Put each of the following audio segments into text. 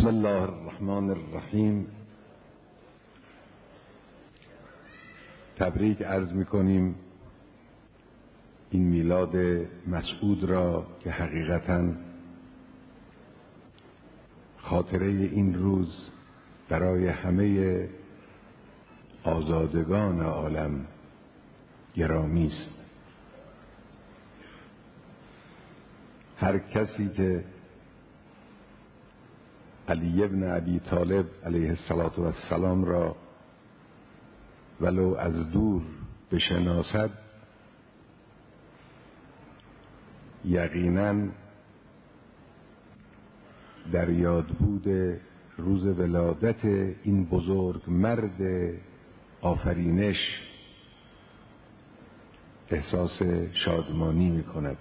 بسم الله الرحمن الرحیم. تبریک عرض می‌کنیم این میلاد مسعود را که حقیقتاً خاطره این روز برای همه آزادگان عالم گرامی است. هر کسی که علی ابن ابی طالب علیه السلام را ولو از دور بشناسد یقیناً در یاد بود روز ولادت این بزرگ مرد آفرینش احساس شادمانی می کند.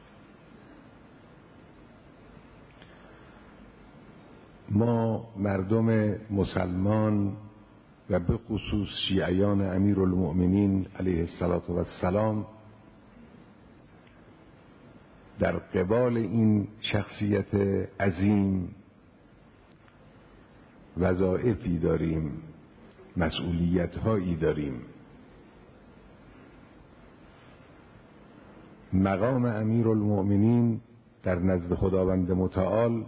ما مردم مسلمان و به خصوص شیعیان امیرالمؤمنین علیه السلام در قبال این شخصیت عظیم وظایفی داریم، مسئولیت‌هایی داریم. مقام امیرالمؤمنین در نزد خداوند متعال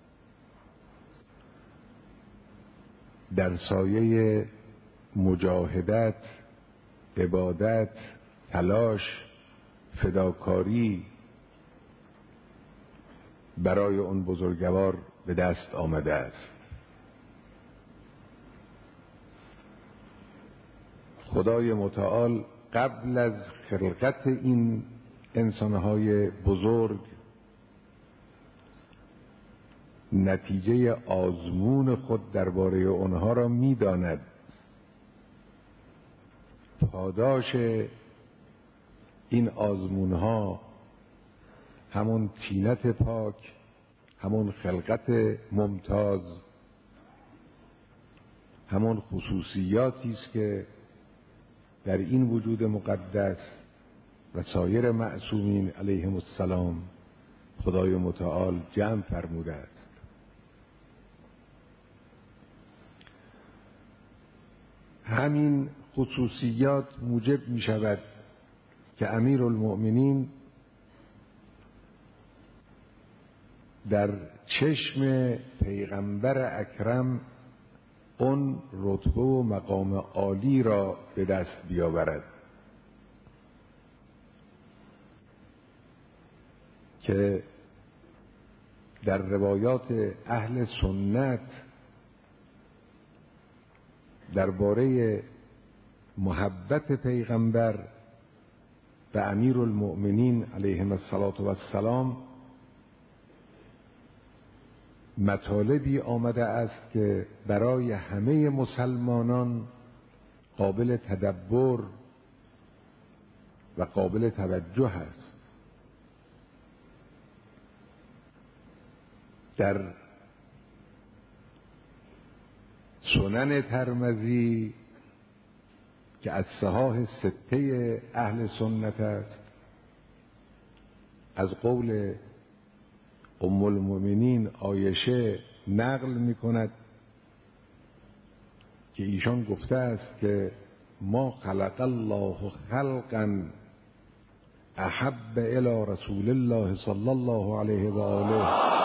در سایه مجاهدت، عبادت، تلاش، فداکاری برای اون بزرگوار به دست آمده است. خدای متعال قبل از خلقت این انسانهای بزرگ نتیجه آزمون خود درباره آنها را می‌داند. پاداش این آزمونها همون طینت پاک، همون خلقت ممتاز، همون خصوصیاتی است که در این وجود مقدس و سایر معصومین علیهم السلام خدای متعال جمع فرموده است. همین خصوصیات موجب می شود که امیرالمؤمنین در چشم پیغمبر اکرم اون رتبه و مقام عالی را به دست بیاورد که در روایات اهل سنت درباره محبت پیغمبر به امیرالمؤمنین علیهم السلام مطالبی آمده است که برای همه مسلمانان قابل تدبر و قابل توجه است. در سنن ترمذی که از صحاح سته اهل سنت است از قول ام المؤمنین عایشه نقل می کند که ایشان گفته است که ما خلق الله خلقا احب الی رسول الله صلی الله علیه و آله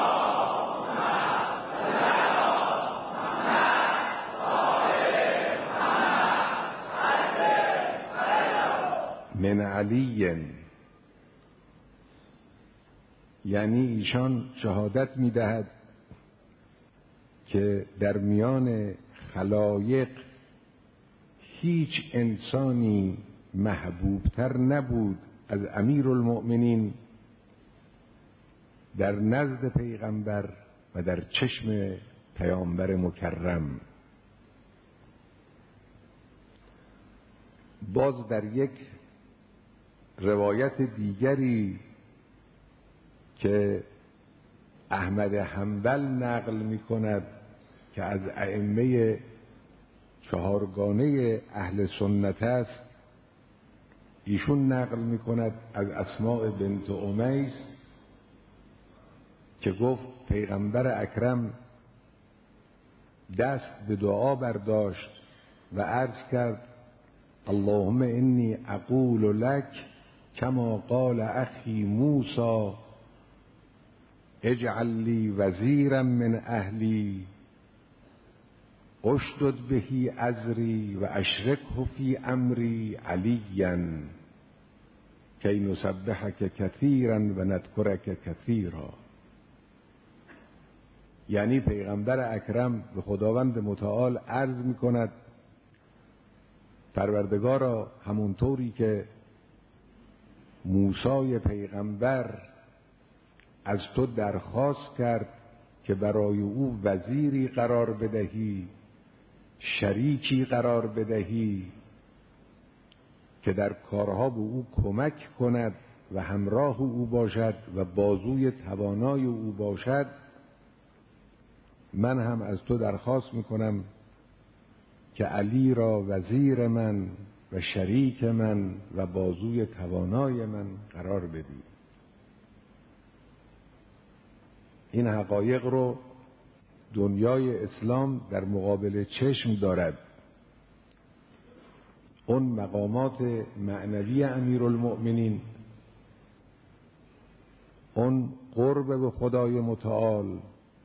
من علی. یعنی ایشان شهادت می‌دهد که در میان خلایق هیچ انسانی محبوبتر نبود از امیرالمؤمنین در نزد پیغمبر و در چشم پیامبر مکرم. باز در یک روایت دیگری که احمد حنبل نقل می کند که از ائمه چهارگانه اهل سنت است، ایشون نقل می کند از اسماء بنت امیس که گفت پیغمبر اکرم دست به دعا برداشت و عرض کرد اللهم انی اقول لک کما قال اخی موسی اجعل لی وزیرا من اهلی اشدد به ازری و اشرکه فی امری علیا کی نسبحک کثیرا و نذکرک کثیرا. یعنی پیغمبر اکرم به خداوند متعال عرض می کند پروردگارا همونطوری که موسی پیغمبر از تو درخواست کرد که برای او وزیری قرار بدهی، شریکی قرار بدهی که در کارها به او کمک کند و همراه او باشد و بازوی توانای او باشد، من هم از تو درخواست میکنم که علی را وزیر من و شریک من و بازوی توانای من قرار بدی. این حقایق رو دنیای اسلام در مقابل چشم دارد. اون مقامات معنوی امیرالمؤمنین، اون قرب به خدای متعال،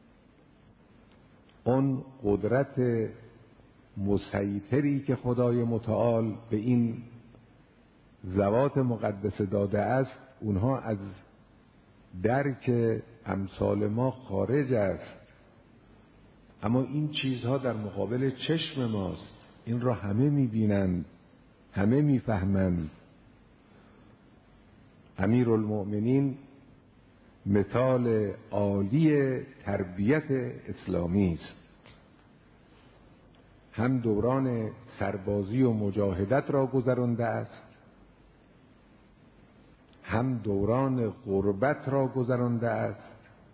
اون قدرت مسیطری که خدای متعال به این ذوات مقدس داده است، اونها از درک امثال ما خارج است. اما این چیزها در مقابل چشم ماست، این را همه میبینند، همه میفهمند. امیرالمؤمنین مثال عالی تربیت اسلامی است. هم دوران سربازی و مجاهدت را گذرانده است، هم دوران غربت را گذرانده است،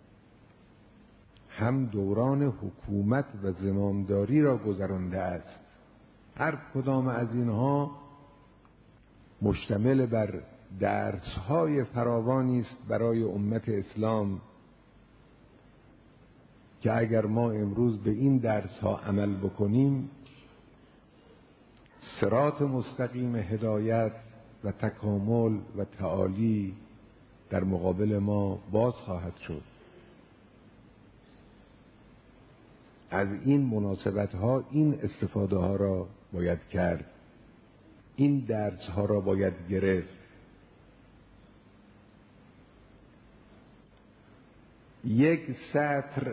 هم دوران حکومت و زمامداری را گذرانده است. هر کدام از اینها مشتمل بر درس‌های فراوانی است برای امت اسلام که اگر ما امروز به این درس‌ها عمل بکنیم، صراط مستقیم هدایت و تکامل و تعالی در مقابل ما باز خواهد شد. از این مناسبت‌ها این استفاده ها را باید کرد، این درس ها را باید گرفت. یک سطر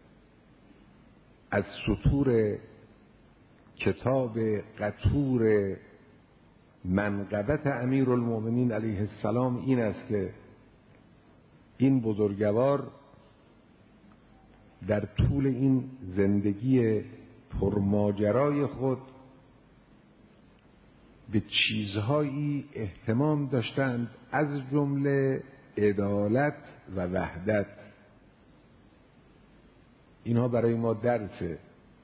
از سطور کتاب قطور منقبت امیرالمؤمنین علیه السلام این است که این بزرگوار در طول این زندگی پرماجرای خود به چیزهایی اهتمام داشتند، از جمله عدالت و وحدت. اینها برای ما درسه.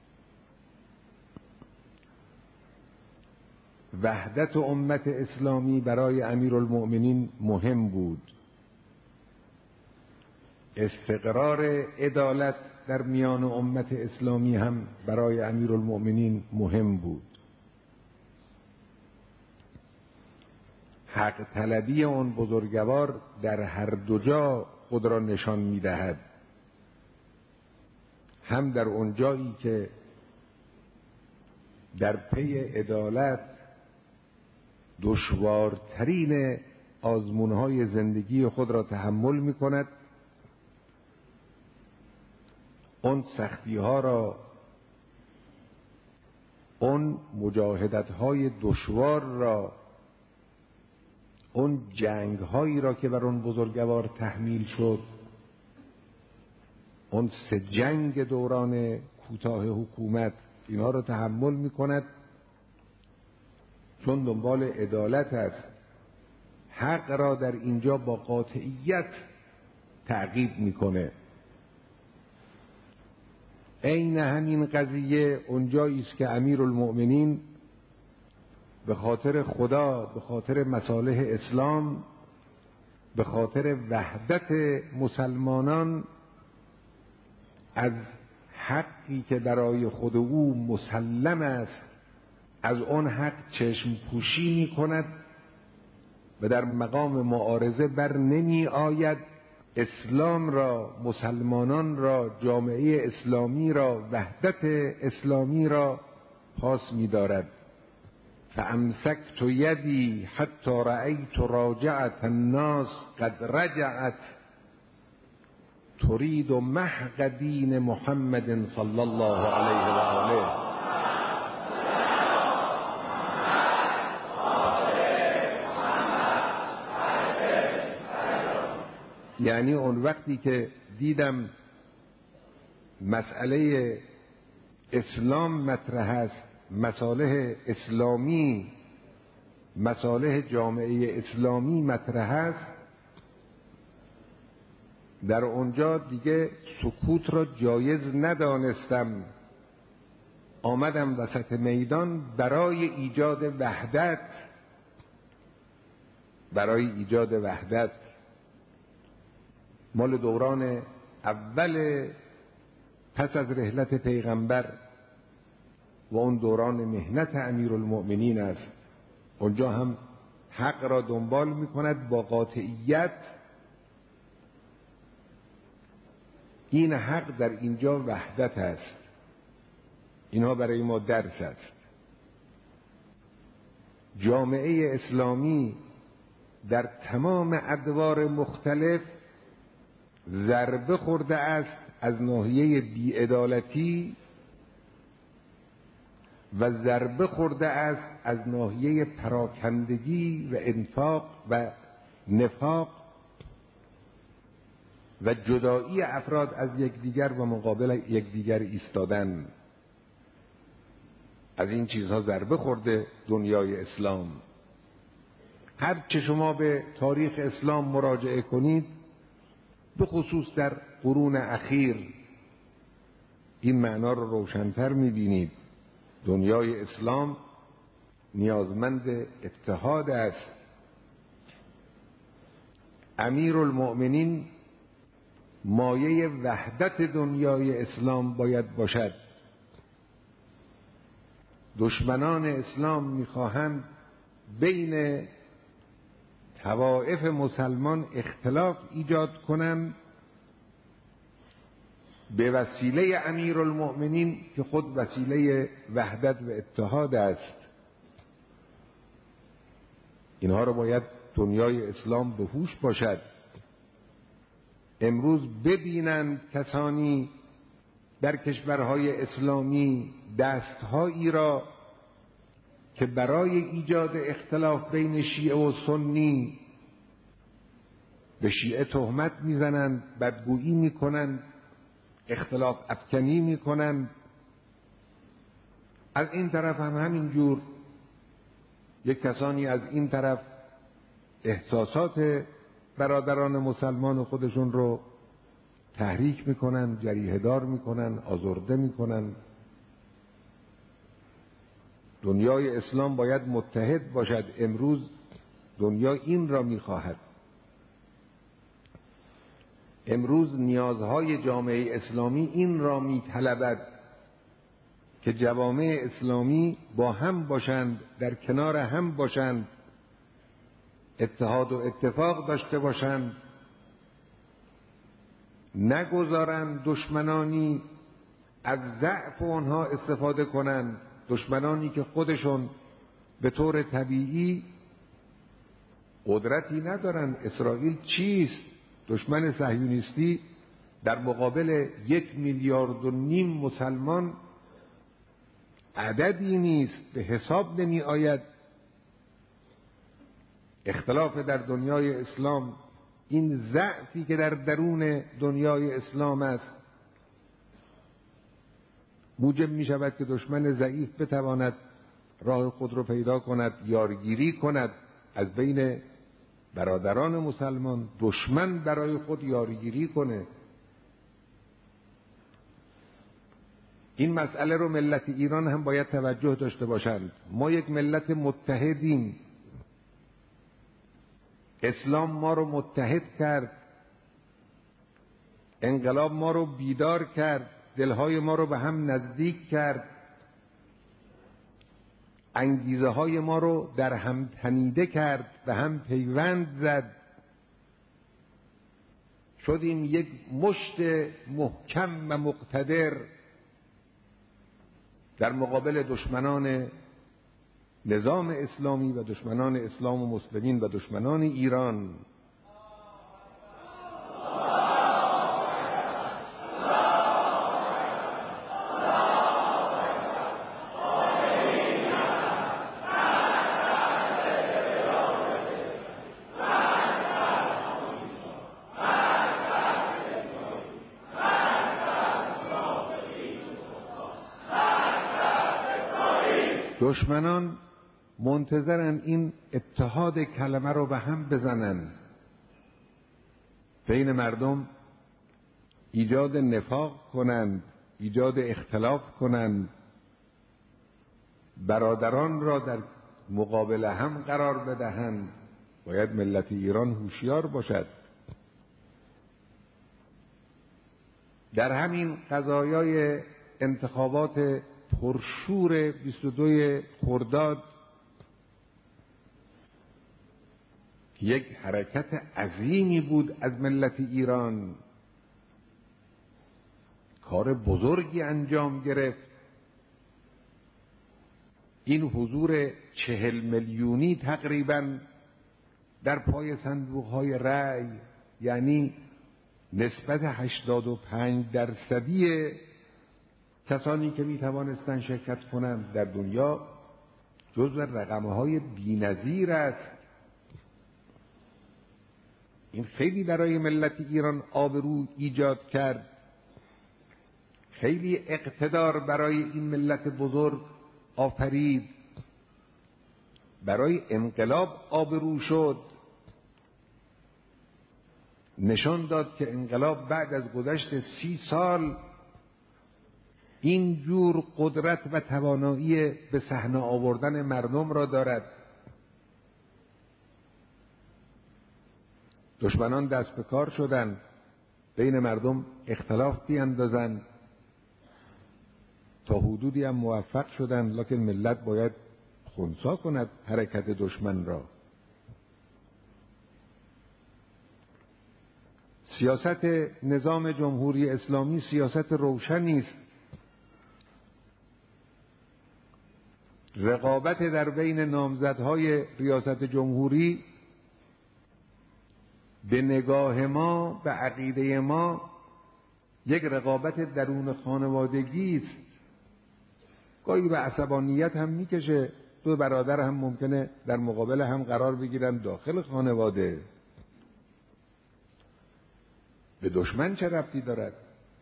وحدت امت اسلامی برای امیرالمؤمنین مهم بود. استقرار عدالت در میان امت اسلامی هم برای امیرالمؤمنین مهم بود. حق طلبی آن بزرگوار در هر دو جا خود را نشان می‌دهد، هم در اون جایی که در پی عدالت دشوارترین آزمون‌های زندگی خود را تحمل می‌کند، اون سختی‌ها را، اون مجاهدت‌های دشوار را، اون جنگ‌هایی را که بر اون بزرگوار تحمیل شد، اون 3 جنگ دوران کوتاه حکومت، اینا را تحمل می‌کند چون دنبال عدالت است. حق را در اینجا با قاطعیت تعقیب می‌کنه. عین همین قضیه اونجایی است که امیرالمؤمنین به خاطر خدا، به خاطر مصالح اسلام، به خاطر وحدت مسلمانان از حقی که برای خود او مسلم است از آن حق چشم پوشی می کند و در مقام معارضه بر نمی آید، اسلام را، مسلمانان را، جامعه اسلامی را، وحدت اسلامی را پاس می دارد. فامسکت یدی حتی رأیت راجعت الناس قد رجعت ترید محق دین محمد صلی الله علیه و آله. یعنی اون وقتی که دیدم مسئله اسلام مطرح است، مصالح اسلامی، مصالح جامعه اسلامی مطرح است، در اونجا دیگه سکوت را جایز ندانستم، آمدم وسط میدان برای ایجاد وحدت، برای ایجاد وحدت. مال دوران اول پس از رحلت پیغمبر و اون دوران مهنت امیرالمؤمنین است. اونجا هم حق را دنبال می کند با قاطعیت. این حق در اینجا وحدت است. اینها برای ما درس است. جامعه اسلامی در تمام ادوار مختلف ضربه خورده است از ناحیه بی‌عدالتی و ضربه خورده است از ناحیه پراکندگی و انفاق و نفاق و جدایی افراد از یکدیگر و مقابل یکدیگر ایستادن. از این چیزها ضربه خورده دنیای اسلام. هر چه شما به تاریخ اسلام مراجعه کنید، به خصوص در قرون اخیر، این معنا رو روشن‌تر می‌بینید. دنیای اسلام نیازمند اتحاد است. امیرالمؤمنین مایه وحدت دنیای اسلام باید باشد. دشمنان اسلام می‌خواهند بین طوائف مسلمان اختلاف ایجاد کنند به وسیله امیرالمؤمنین که خود وسیله وحدت و اتحاد است. اینها رو باید دنیای اسلام به هوش باشد. امروز ببینند کسانی در کشورهای اسلامی دستهایی را که برای ایجاد اختلاف بین شیعه و سنی به شیعه تهمت میزنند، بدگویی میکنند، اختلاف افکنی میکنند. از این طرف هم همینجور یک کسانی از این طرف احساسات برادران مسلمان خودشون رو تحریک میکنن، جریحه دار میکنن، آزرده میکنن. دنیای اسلام باید متحد باشد. امروز دنیا این را میخواهد. امروز نیازهای جامعه اسلامی این را میطلبد که جوامع اسلامی با هم باشند، در کنار هم باشند، اتحاد و اتفاق داشته باشند، نگذارند دشمنانی از ضعف آنها استفاده کنند. دشمنانی که خودشون به طور طبیعی قدرتی ندارند. اسرائیل چیست؟ دشمن صهیونیستی در مقابل 1.5 میلیارد مسلمان عددی نیست، به حساب نمی آید. اختلاف در دنیای اسلام، این ضعفی که در درون دنیای اسلام است، موجب می شود که دشمن ضعیف بتواند راه خود را پیدا کند، یارگیری کند از بین برادران مسلمان. دشمن برای خود یارگیری کنه. این مسئله رو ملت ایران هم باید توجه داشته باشند. ما یک ملت متحدیم. اسلام ما رو متحد کرد، انقلاب ما رو بیدار کرد. دلهای ما رو به هم نزدیک کرد، انگیزه های ما رو در هم تنیده کرد، به هم پیوند زد، شدیم یک مشت محکم و مقتدر در مقابل دشمنان نظام اسلامی و دشمنان اسلام و مسلمین و دشمنان ایران. دشمنان منتظرن این اتحاد کلمه رو به هم بزنن، بین مردم ایجاد نفاق کنند، ایجاد اختلاف کنند، برادران را در مقابل هم قرار بدهند. باید ملت ایران هوشیار باشد. در همین قضایای انتخابات پرشور 22 خرداد یک حرکت عظیمی بود از ملت ایران، کار بزرگی انجام گرفت. این حضور 40 میلیونی تقریباً در پای صندوق‌های رأی، یعنی نسبت 85% کسانی که می توانستند شرکت کنند در دنیا، جزو رقم‌های بی‌نظیر است. این خیلی برای ملت ایران آبرو ایجاد کرد، خیلی اقتدار برای این ملت بزرگ آفرید، برای انقلاب آبرو شد، نشان داد که انقلاب بعد از گذشت 30 سال این جور قدرت و توانایی به صحنه آوردن مردم را دارد. دشمنان دست به کار شدند بین مردم اختلاف بیاندازند، تا حدودی هم موفق شدند، لکن ملت باید خنثی کند حرکت دشمن را. سیاست نظام جمهوری اسلامی سیاست روشنی است. رقابت در بین نامزدهای ریاست جمهوری به نگاه ما، به عقیده ما، یک رقابت درون خانوادگی است. گاهی به عصبانیت هم میکشه، دو برادر هم ممکنه در مقابل هم قرار بگیرن داخل خانواده. به دشمن چه ربطی دارد؟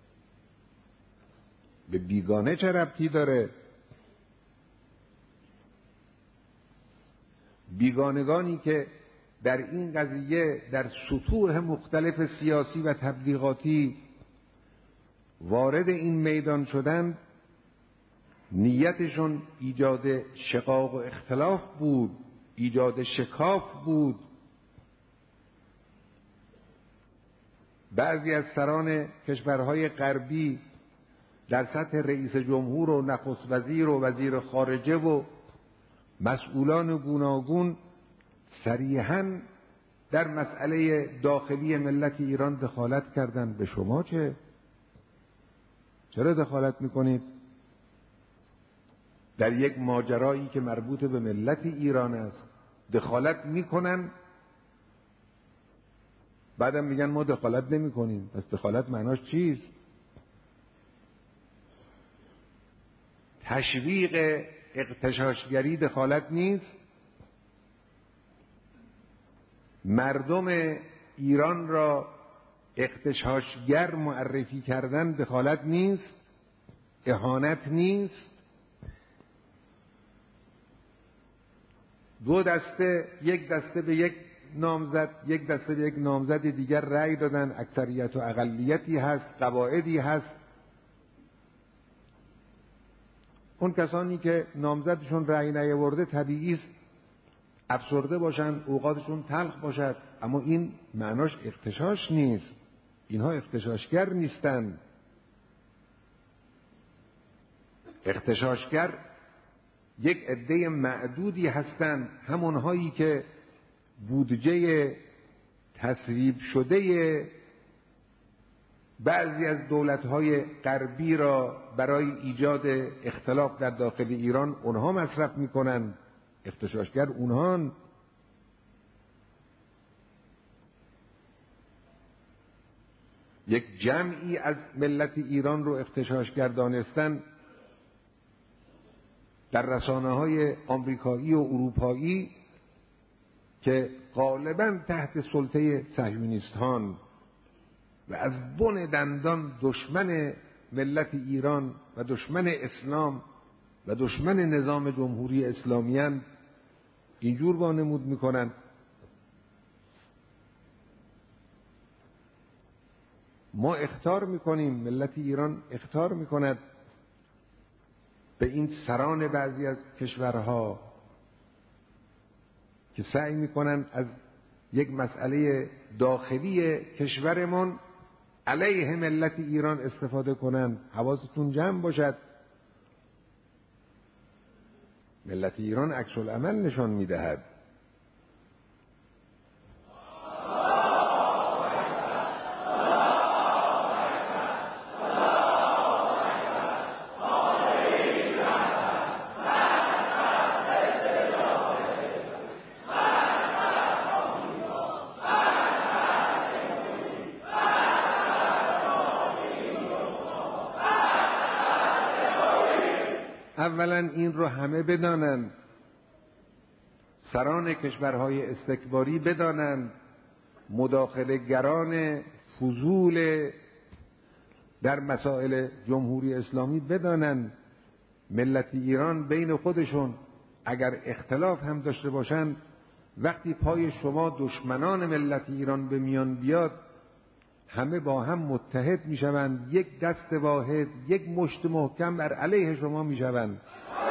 به بیگانه چه ربطی داره؟ بیگانگانی که در این قضیه در سطوح مختلف سیاسی و تبلیغاتی وارد این میدان شدند، نیتشون ایجاد شقاق و اختلاف بود، ایجاد شکاف بود. بعضی از سران کشورهای غربی در سطح رئیس جمهور و نخست وزیر و وزیر خارجه و مسئولان گوناگون صریحاً در مسئله داخلی ملت ایران دخالت کردند. به شما چه؟ چرا دخالت میکنید در یک ماجرایی که مربوط به ملت ایران است؟ دخالت میکنن، بعدم میگن ما دخالت نمیکنیم. پس دخالت معناش چیست؟ تشویق اغتشاشگری دخالت نیست. مردم ایران را اغتشاشگر معرفی کردن دخالت نیست، اهانت نیست. دو دسته، یک دسته به یک نامزد، یک دسته به یک نامزد دیگر رأی دادن، اکثریت و اقلیتی هست، قواعدی هست. اون کسانی که نامزدشون رأی نیاورده طبیعی است افسرده باشن، اوقاتشون تلخ باشد، اما این معناش اغتشاش نیست. اینها اغتشاشگر نیستن. اغتشاشگر یک عده معدودی هستند، همونهایی که بودجه تصویب شده بعضی از دولت‌های غربی را برای ایجاد اختلاف در داخل ایران اونها مصرف می‌کنند. اغتشاشگر اونهان. یک جمعی از ملت ایران رو اغتشاشگر دانستن در رسانه‌های آمریکایی و اروپایی که غالباً تحت سلطه صهیونیست‌هان و از بن دندان دشمن ملت ایران و دشمن اسلام و دشمن نظام جمهوری اسلامی اند، اینجور وانمود میکنند. ما اخطار میکنیم، ملت ایران اخطار میکند به این سران بعضی از کشورها که سعی میکنند از یک مسئله داخلی کشورمون علیه ملت ایران استفاده کنند. حواستون جمع باشد، ملت ایران عکس العمل نشان میدهد. اولا این رو همه بدانند، سران کشورهای استکباری بدانند، مداخله گران فضول در مسائل جمهوری اسلامی بدانند ملت ایران بین خودشون اگر اختلاف هم داشته باشند، وقتی پای شما دشمنان ملت ایران به میان بیاد همه با هم متحد میشوند، یک دست واحد، یک مشت محکم بر علیه شما میشوند.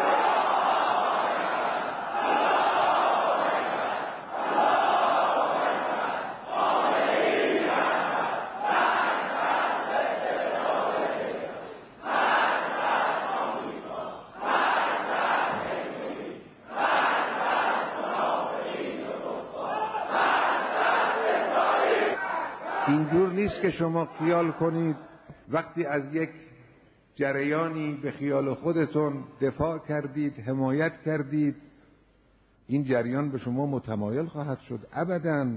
اینجور نیست که شما خیال کنید وقتی از یک جریانی به خیال خودتون دفاع کردید، حمایت کردید، این جریان به شما متمایل خواهد شد. ابداً.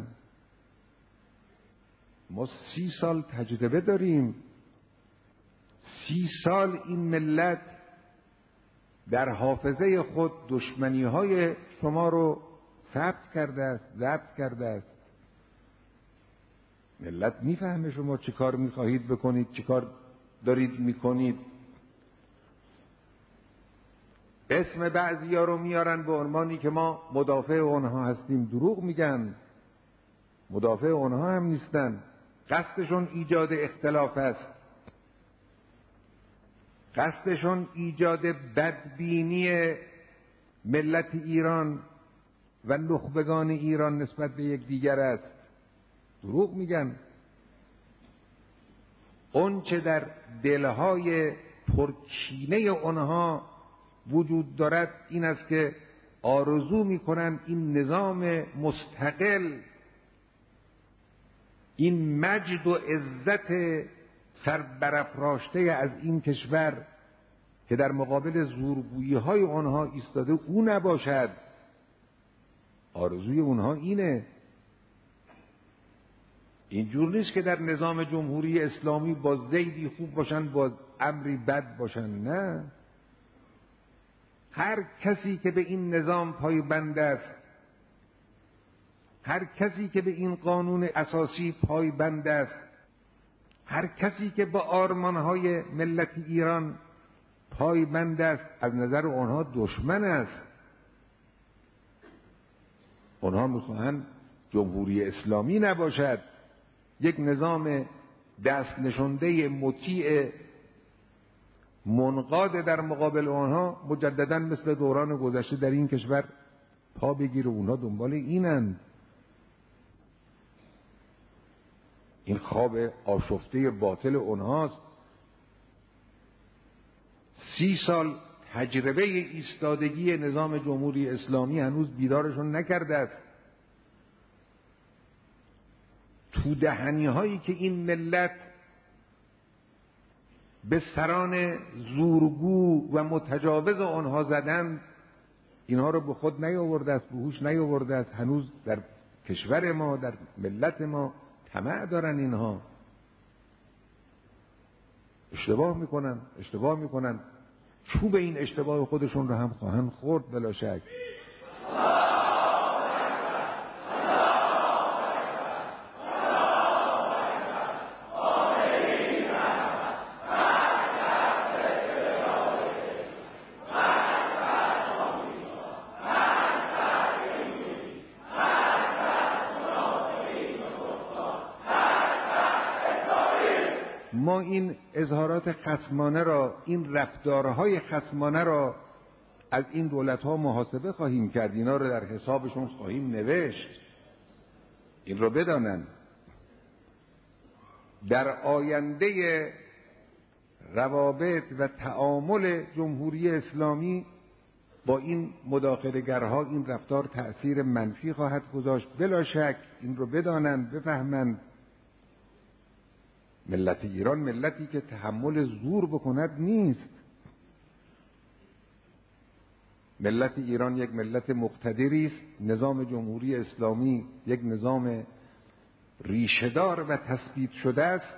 ما 30 سال تجربه داریم. 30 سال این ملت در حافظه خود دشمنی‌های شما رو ثبت کرده است، ضبط کرده است. ملت میفهمه شما چی کار میخواهید بکنید، چی کار دارید میکنید. اسم بعضیا رو میارن به عنوانی که ما مدافع اونها هستیم. دروغ میگن، مدافع اونها هم نیستن. قصدشون ایجاد اختلاف است، قصدشون ایجاد بدبینی ملت ایران و نخبگان ایران نسبت به یک دیگر است. دروغ میگن. اون چه در دلهای پرکینه اونها وجود دارد این است که آرزو میکنن این نظام مستقل، این مجد و عزت سربرافراشته از این کشور که در مقابل زورگویی های اونها ایستاده او نباشد. آرزوی اونها اینه. اینجور نیست که در نظام جمهوری اسلامی با زیدی خوب باشن با امری بد باشن. نه، هر کسی که به این نظام پایبند است، هر کسی که به این قانون اساسی پایبند است، هر کسی که با آرمانهای ملت ایران پایبند است، از نظر آنها دشمن است. آنها میخواهند جمهوری اسلامی نباشد، یک نظام دست نشانده مطیع منقاد در مقابل آنها مجددا مثل دوران گذشته در این کشور پا بگیر و اونها دنبال اینند. این خواب آشفته باطل اونهاست. 30 سال تجربه ایستادگی نظام جمهوری اسلامی هنوز بیدارشون نکرده است. تو دهنی هایی که این ملت به سران زورگو و متجاوز آنها زدند، اینها رو به خود نیاورده است، به هوش نیاورده است. هنوز در کشور ما، در ملت ما طمع دارن. اینها اشتباه میکنن. چوب این اشتباه خودشون رو هم خواهند خورد بلا شک. ما این اظهارات خصمانه را، این رفتارهای خصمانه را از این دولت‌ها محاسبه خواهیم کرد. اینا رو در حسابشون خواهیم نوشت. این رو بدانن. در آینده روابط و تعامل جمهوری اسلامی با این مداخله‌گرها این رفتار تأثیر منفی خواهد گذاشت بلا شک. این رو بدانند، بفهمند. ملت ایران ملتی که تحمل زور بکند نیست. ملت ایران یک ملت مقتدری است. نظام جمهوری اسلامی یک نظام ریشه‌دار و تثبیت شده است.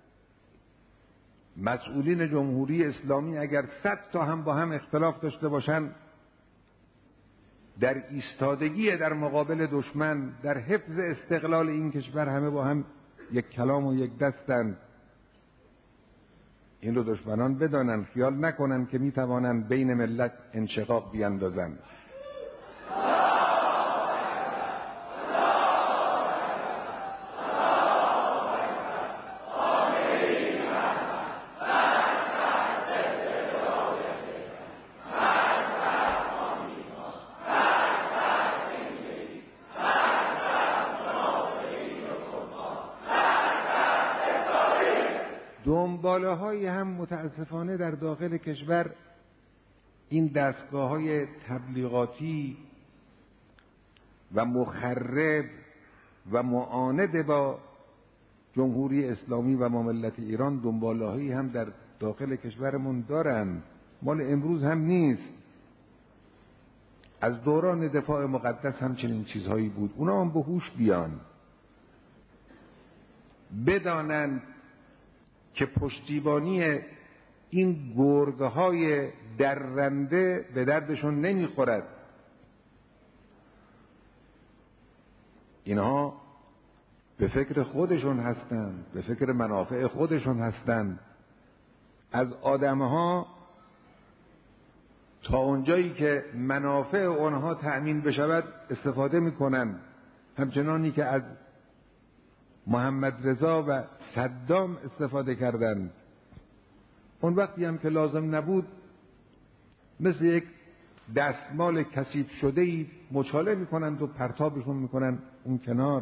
مسئولین جمهوری اسلامی اگر 100 تا هم با هم اختلاف داشته باشند، در ایستادگی در مقابل دشمن، در حفظ استقلال این کشور همه با هم یک کلام و یک دستند. این رو دشمنان بدانند، خیال نکنند که میتوانند بین ملت انشقاق بیاندازند. دنباله‌هایی هم متاسفانه در داخل کشور این دستگاه‌های تبلیغاتی و مخرب و معاند با جمهوری اسلامی و ملت ایران دنباله‌هایی هم در داخل کشورمون دارن. مال امروز هم نیست. از دوران دفاع مقدس هم چنین چیزهایی بود. اونا هم به هوش بیان، بدانند که پشتیبانی این گرگ‌های درنده به دردشون نمیخورد. اینها به فکر خودشون هستند، به فکر منافع خودشون هستند. از آدمها تا اونجایی که منافع آنها تأمین بشود استفاده میکنند، همچنانی که از محمد رضا و صدام استفاده کردند. اون وقتی هم که لازم نبود مثل یک دستمال کثیف شده‌ای مچاله میکنند و پرتابشون میکنند اون کنار.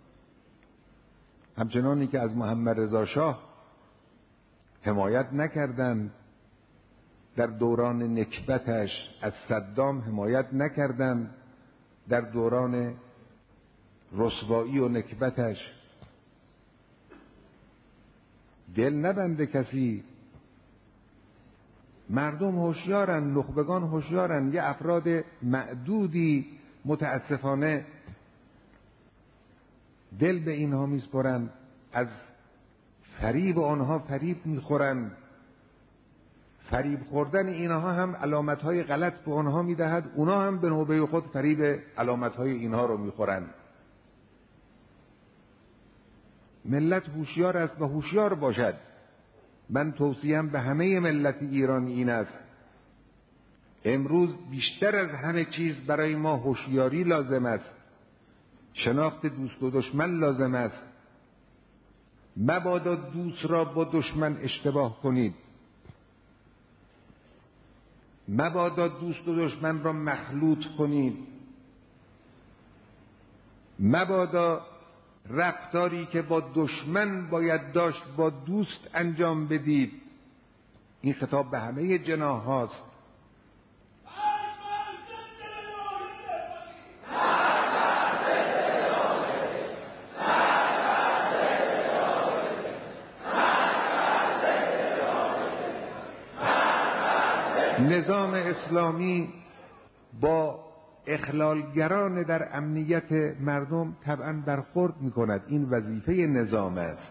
همچنانی که از محمد رضا شاه حمایت نکردند در دوران نکبتش، از صدام حمایت نکردند در دوران رسوایی و نکبتش. دل نبنده کسی. مردم هوشیارن، نخبگان هوشیارن. یه افراد معدودی متاسفانه دل به اینها میسپرن، از فریب آنها فریب میخورن. فریب خوردن اینها هم علامتهای غلط به آنها میدهد، اونا هم به نوبه خود فریب علامتهای اینها رو میخورن. ملت هوشیار است و هوشیار باشد. من توصیم به همه ملت ایران این است: امروز بیشتر از همه چیز برای ما هوشیاری لازم است، شناخت دوست و دشمن لازم است. مبادا دوست را با دشمن اشتباه کنید، مبادا دوست و دشمن را مخلوط کنید، مبادا رفتاری که با دشمن باید داشت با دوست انجام بدید. این خطاب به همه جناح هاست. نظام اسلامی با اخلالگران در امنیت مردم طبعا برخورد میکند. این وظیفه نظام است.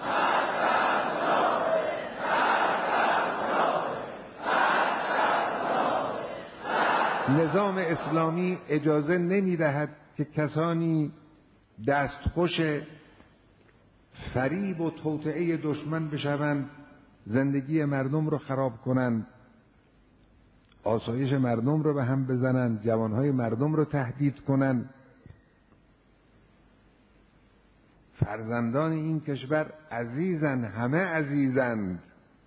نظام اسلامی اجازه نمیدهد که کسانی دستخوش فریب و توطئه دشمن بشوند، زندگی مردم رو خراب کنند، آسایش مردم رو به هم بزنند، جوانهای مردم رو تهدید کنند. فرزندان این کشور عزیزند، همه عزیزند.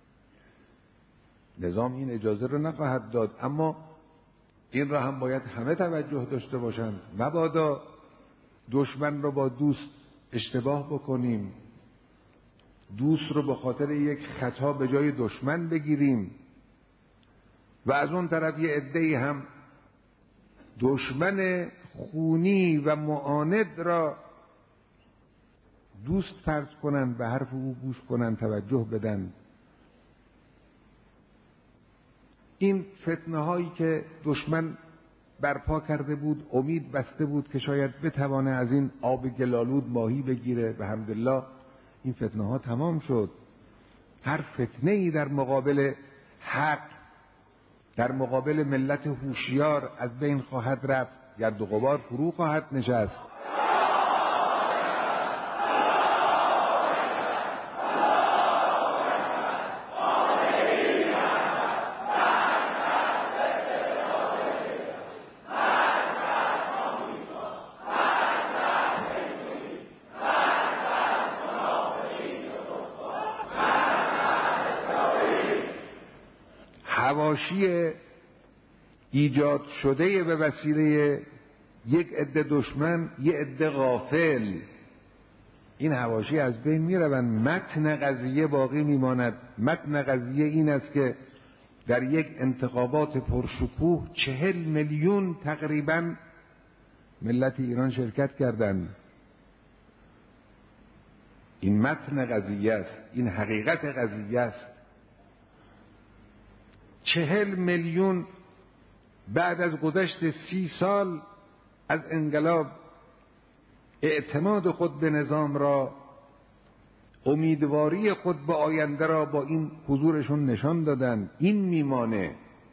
نظام این اجازه رو نخواهد داد، اما این را هم باید همه توجه داشته باشند. مبادا دشمن رو با دوست اشتباه بکنیم، دوست رو به خاطر یک خطا به جای دشمن بگیریم و از اون طرف یه عده‌ای هم دشمن خونی و معاند را دوست فرض کنند، به حرف او گوش کنند، توجه بدن. این فتنه هایی که دشمن برپا کرده بود، امید بسته بود که شاید بتوانه از این آب گلالود ماهی بگیره. به حمدالله این فتنه ها تمام شد. هر فتنه ای در مقابل حق، در مقابل ملت هوشیار از بین خواهد رفت، گرد و غبار فرو خواهد نشست. حواشی ایجاد شده به وسیله یک عده دشمن، یک عده غافل، این حواشی از بین میروند. متن قضیه باقی میماند. متن قضیه این است که در یک انتخابات پرشکوه 40 میلیون تقریبا ملت ایران شرکت کردند. این متن قضیه است، این حقیقت قضیه است. 40 میلیون بعد از گذشت 30 سال از انقلاب اعتماد خود به نظام را، امیدواری خود به آینده را با این حضورشون نشان دادن. این میمانه.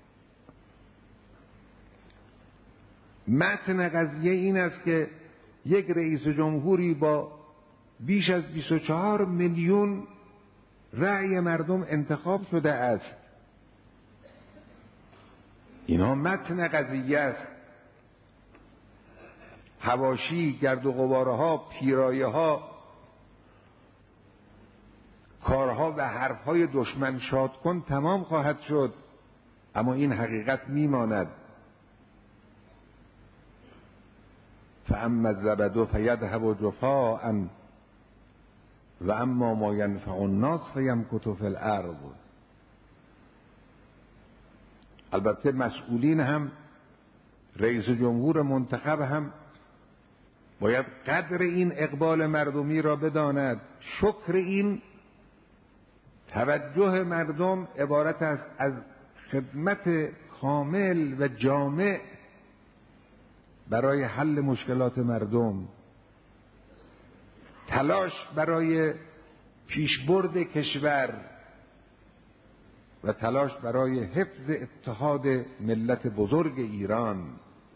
متن قضیه این است که یک رئیس جمهوری با بیش از 24 میلیون رأی مردم انتخاب شده است. اینا متن قضیه است. حواشی، گرد و غبارها، پیرایه ها، کارها و حرفهای دشمن شاد کن تمام خواهد شد، اما این حقیقت میماند. فاما الزبد فیذهب جفاء و اما ما ینفع الناس فیمکث فی الارض. البته مسئولین هم، رئیس جمهور منتخب هم باید قدر این اقبال مردمی را بداند. شکر این توجه مردم عبارت است از خدمت کامل و جامع برای حل مشکلات مردم، تلاش برای پیشبرد کشور و تلاش برای حفظ اتحاد ملت بزرگ ایران.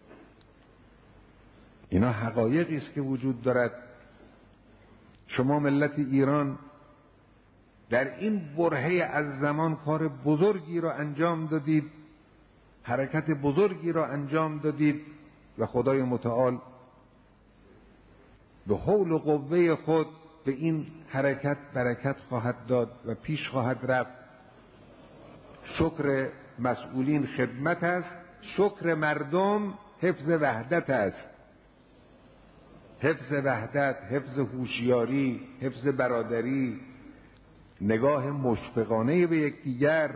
اینا حقایقی است که وجود دارد. شما ملت ایران در این برهه از زمان کار بزرگی را انجام دادید، حرکت بزرگی را انجام دادید و خدای متعال به حول و قوه خود به این حرکت برکت خواهد داد و پیش خواهد رفت. شکر مسئولین خدمت است، شکر مردم حفظ وحدت است. حفظ وحدت، حفظ هوشیاری، حفظ برادری، نگاه مشفقانه به یکدیگر.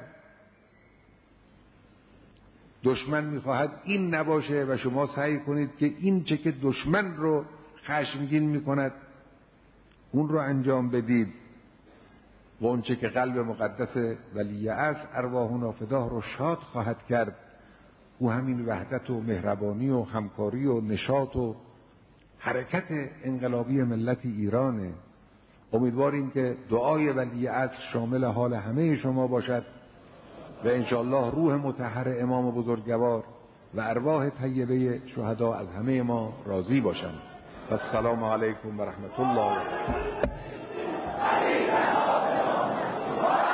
دشمن میخواهد این نباشه و شما سعی کنید که این چه که دشمن رو خشمگین میکند اون رو انجام بدید. و اونچه که قلب مقدس ولی عصر ارواح نافداه رو شاد خواهد کرد، او همین وحدت و مهربانی و همکاری و نشاط و حرکت انقلابی ملت ایرانه. امیدواریم که دعای ولی عصر شامل حال همه شما باشد و انشاءالله روح مطهر امام بزرگوار و ارواح طیبه شهدا از همه ما راضی باشند. و السلام علیکم و رحمت الله.